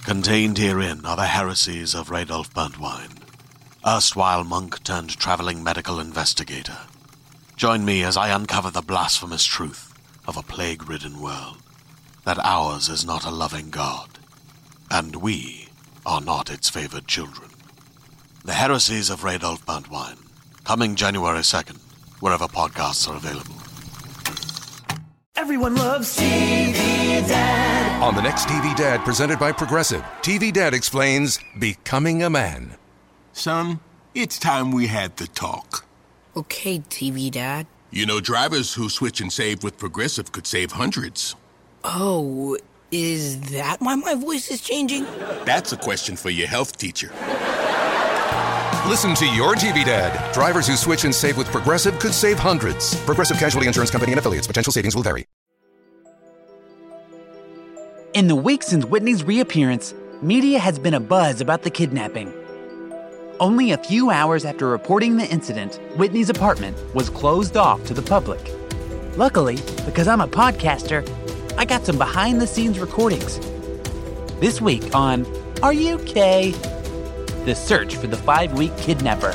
Contained herein are the heresies of Radolf Burntwine, erstwhile monk turned traveling medical investigator. Join me as I uncover the blasphemous truth of a plague-ridden world, that ours is not a loving God, and we are not its favored children. The heresies of Radolf Burntwine, coming January 2nd, wherever podcasts are available. Everyone loves TV Dad. On the next TV Dad, presented by Progressive, TV Dad explains becoming a man. Son, it's time we had the talk. Okay, TV Dad. You know, drivers who switch and save with Progressive could save hundreds. Oh, is that why my voice is changing? That's a question for your health teacher. Listen to your TV Dad. Drivers who switch and save with Progressive could save hundreds. Progressive Casualty Insurance Company and affiliates. Potential savings will vary. In the week since Whitney's reappearance, media has been abuzz about the kidnapping. Only a few hours after reporting the incident, Whitney's apartment was closed off to the public. Luckily, because I'm a podcaster, I got some behind-the-scenes recordings. This week on Are You Okay? The search for the 5-week kidnapper.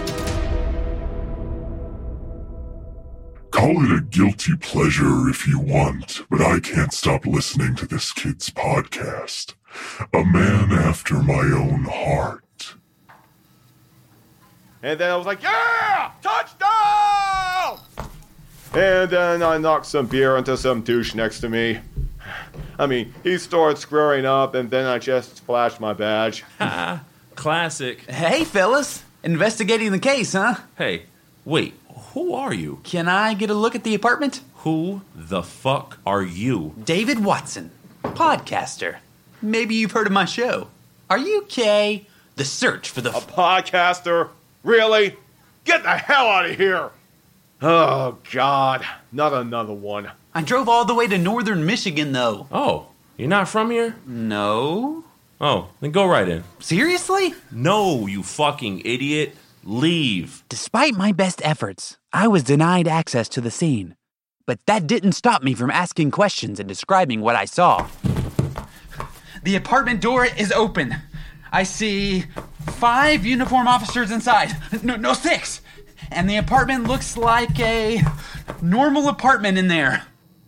Call it a guilty pleasure if you want, but I can't stop listening to this kid's podcast. A man after my own heart. And then I was like, yeah! Touchdown! And then I knocked some beer into some douche next to me. I mean, he started squaring up, and then I just flashed my badge. Ha! Classic. Hey, fellas. Investigating the case, huh? Hey, wait, who are you? Can I get a look at the apartment? Who the fuck are you? David Watson, podcaster. Maybe you've heard of my show. Are You Okay? The search for the... A podcaster? Really? Get the hell out of here! Oh, God. Not another one. I drove all the way to northern Michigan, though. Oh, you're not from here? No. Oh, then go right in. Seriously? No, you fucking idiot. Leave. Despite my best efforts, I was denied access to the scene. But that didn't stop me from asking questions and describing what I saw. The apartment door is open. I see 5 uniformed officers inside. No, 6. And the apartment looks like a normal apartment in there.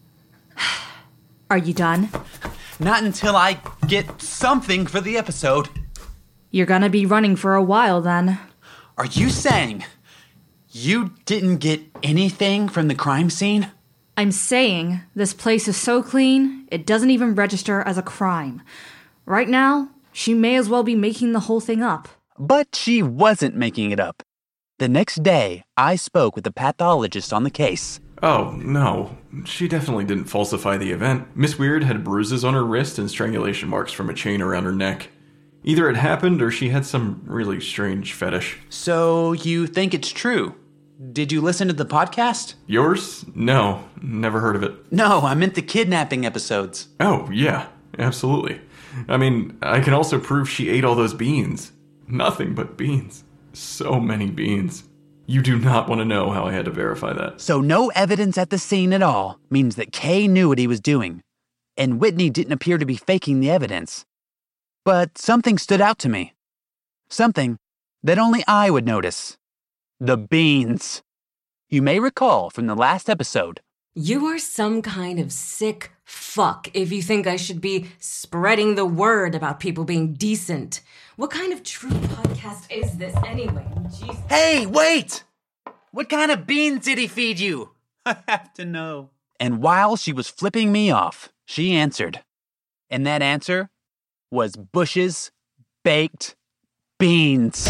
Are you done? Not until I get something for the episode. You're gonna be running for a while then. Are you saying you didn't get anything from the crime scene? I'm saying this place is so clean, it doesn't even register as a crime. Right now, she may as well be making the whole thing up. But she wasn't making it up. The next day, I spoke with the pathologist on the case. Oh, no. She definitely didn't falsify the event. Miss Weird had bruises on her wrist and strangulation marks from a chain around her neck. Either it happened or she had some really strange fetish. So you think it's true? Did you listen to the podcast? Yours? No, never heard of it. No, I meant the kidnapping episodes. Oh, yeah, absolutely. I mean, I can also prove she ate all those beans. Nothing but beans. So many beans. You do not want to know how I had to verify that. So no evidence at the scene at all means that Kay knew what he was doing. And Whitney didn't appear to be faking the evidence. But something stood out to me. Something that only I would notice. The beans. You may recall from the last episode. You are some kind of sick fuck if you think I should be spreading the word about people being decent. What kind of true podcast is this anyway? Jesus. Hey, wait! What kind of beans did he feed you? I have to know. And while she was flipping me off, she answered. And that answer was Bush's baked beans.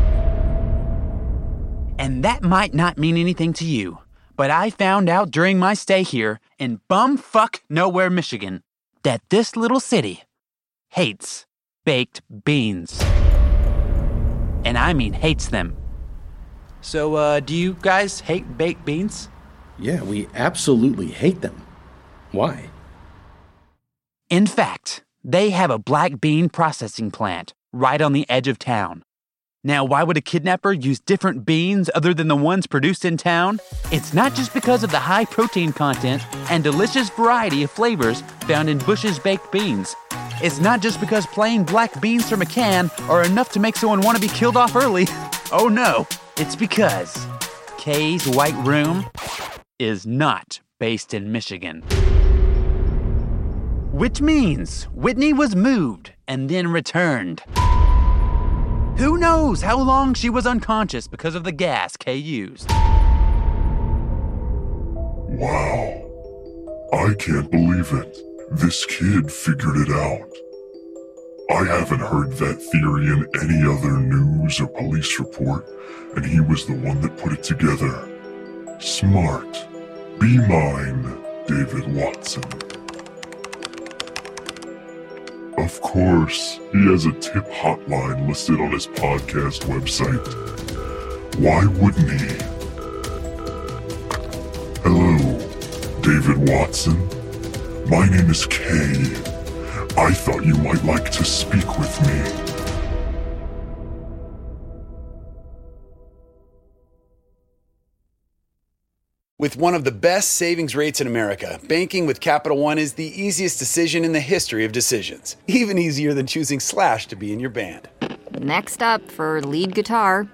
And that might not mean anything to you, but I found out during my stay here in bumfuck nowhere, Michigan, that this little city hates baked beans. And I mean hates them. So, do you guys hate baked beans? Yeah, we absolutely hate them. Why? In fact, they have a black bean processing plant right on the edge of town. Now, why would a kidnapper use different beans other than the ones produced in town? It's not just because of the high protein content and delicious variety of flavors found in Bush's baked beans. It's not just because plain black beans from a can are enough to make someone want to be killed off early. Oh no, it's because Kay's White Room is not based in Michigan. Which means Whitney was moved and then returned. Who knows how long she was unconscious because of the gas Kay used. Wow. I can't believe it. This kid figured it out. I haven't heard that theory in any other news or police report, and he was the one that put it together. Smart. Be mine, David Watson. Of course, he has a tip hotline listed on his podcast website. Why wouldn't he? Hello, David Watson. My name is Kay. I thought you might like to speak with me. With one of the best savings rates in America, banking with Capital One is the easiest decision in the history of decisions. Even easier than choosing Slash to be in your band. Next up for lead guitar.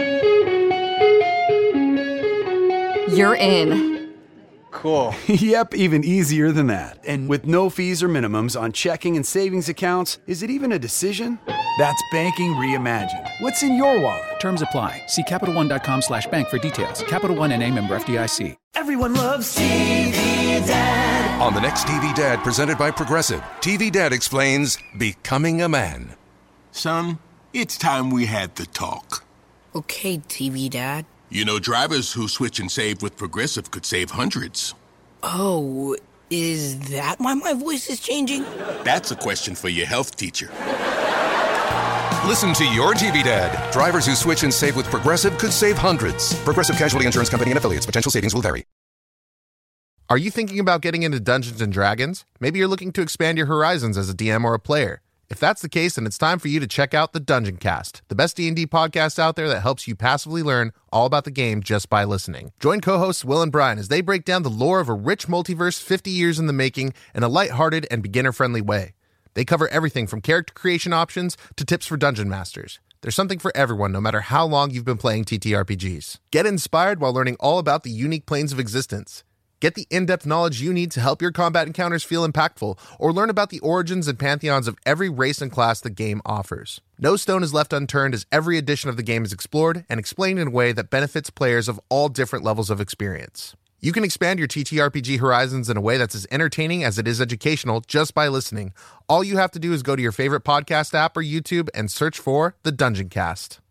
You're in. Cool. Yep, even easier than that. And with no fees or minimums on checking and savings accounts, is it even a decision? That's banking reimagined. What's in your wallet? Terms apply. See CapitalOne.com/bank for details. Capital One N.A. member FDIC. Everyone loves TV Dad. On the next TV Dad presented by Progressive, TV Dad explains becoming a man. Son, it's time we had the talk. Okay, TV Dad. You know, drivers who switch and save with Progressive could save hundreds. Oh, is that why my voice is changing? That's a question for your health teacher. Listen to Your TV Dad. Drivers who switch and save with Progressive could save hundreds. Progressive Casualty Insurance Company and affiliates. Potential savings will vary. Are you thinking about getting into Dungeons & Dragons? Maybe you're looking to expand your horizons as a DM or a player. If that's the case, then it's time for you to check out the Dungeon Cast, the best D&D podcast out there that helps you passively learn all about the game just by listening. Join co-hosts Will and Brian as they break down the lore of a rich multiverse 50 years in the making in a lighthearted and beginner-friendly way. They cover everything from character creation options to tips for dungeon masters. There's something for everyone, no matter how long you've been playing TTRPGs. Get inspired while learning all about the unique planes of existence. Get the in-depth knowledge you need to help your combat encounters feel impactful, or learn about the origins and pantheons of every race and class the game offers. No stone is left unturned as every edition of the game is explored and explained in a way that benefits players of all different levels of experience. You can expand your TTRPG horizons in a way that's as entertaining as it is educational just by listening. All you have to do is go to your favorite podcast app or YouTube and search for The Dungeon Cast.